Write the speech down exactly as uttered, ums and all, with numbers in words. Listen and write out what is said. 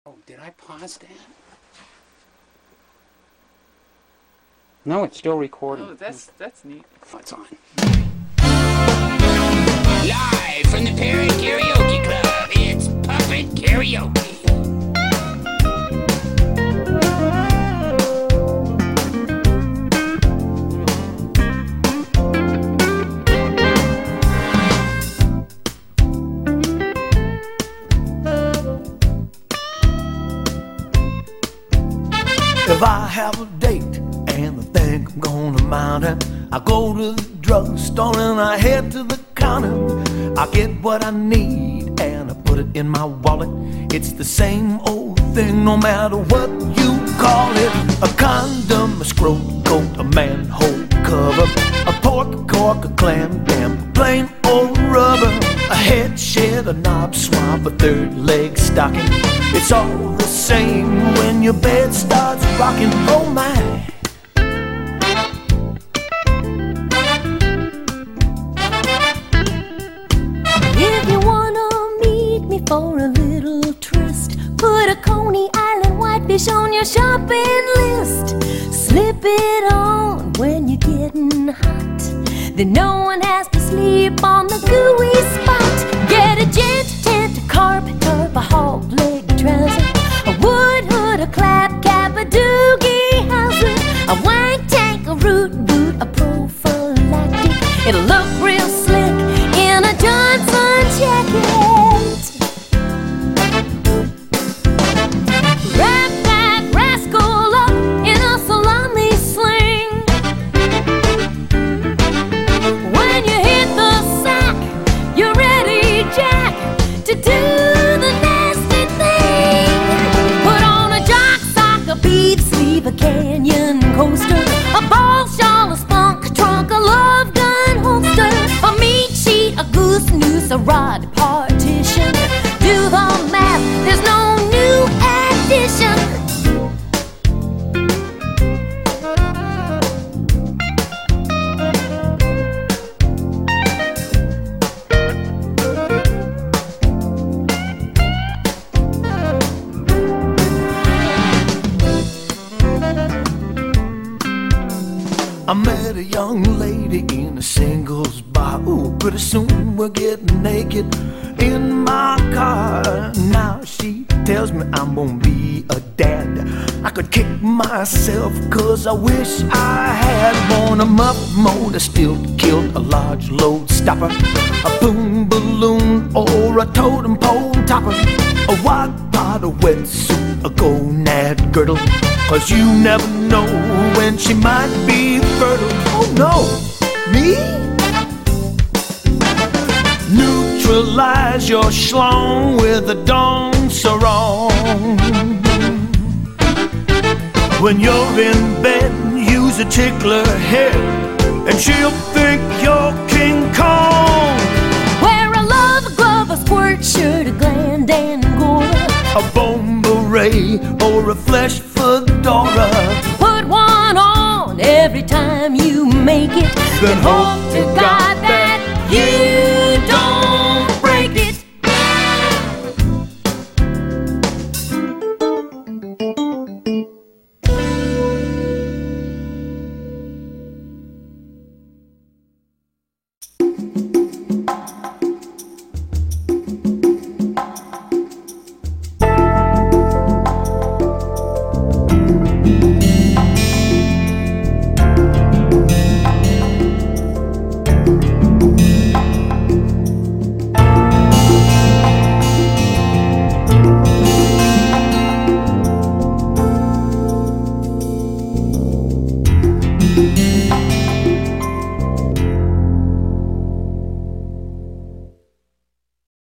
Oh, did I pause that? No, it's still recording. Oh, that's that's neat. Oh, it's on. Live from the Parrot Karaoke Club, it's Puppet Karaoke. If I have a date and I think I'm gonna mount it, I go to the drugstore and I head to the counter. I get what I need and I put it in my wallet. It's the same old thing no matter what you call it. A condom, a scroll coat, a manhole cover, a pork cork, a clam dam, plain old rubber, a head shed, a knob swab, a third leg stocking. It's all the same when your bed starts rocking. Oh my. If you wanna meet me for a little tryst, put a Coney Island whitefish on your shopping list. Slip it on when you're getting hot, then no one has to sleep on the gooey spot. Get a gent tent, a carpet tarp, a hog leg trouser, a wood hood, a clap cap, a doogie howser, a wank tank, a root boot, a prophylactic. It'll look real slick in a Johnson jacket. Wrap that rascal up in a salami sling. When you hit the sack, you're ready, Jack, to do the nasty thing. Put on a jock sock, a beef sleeve, a canyon coaster, a ball shawl, a spunk trunk, a love gun holster, a meat sheet, a goose noose, a rod partition. Do the math, there's no new addition. I met a young lady in a singles bar. Ooh, pretty soon we're getting naked in my car. Now she tells me I'm gonna be a dad. I could kick myself cause I wish I had worn a muff motor, still killed a large load stopper, a boom balloon or a totem pole topper, a wide pot, a wetsuit, a gonad girdle. Cause you never know when she might be fertile. Oh no, me? Neutralize your schlong with a Dawn Sarong. When you're in bed, use a tickler head, and she'll think you're King Kong. Wear a love glove, a squirt shirt, a gland angora, A bone beret or a flesh fedora. put one on every time you make it. Then hope to God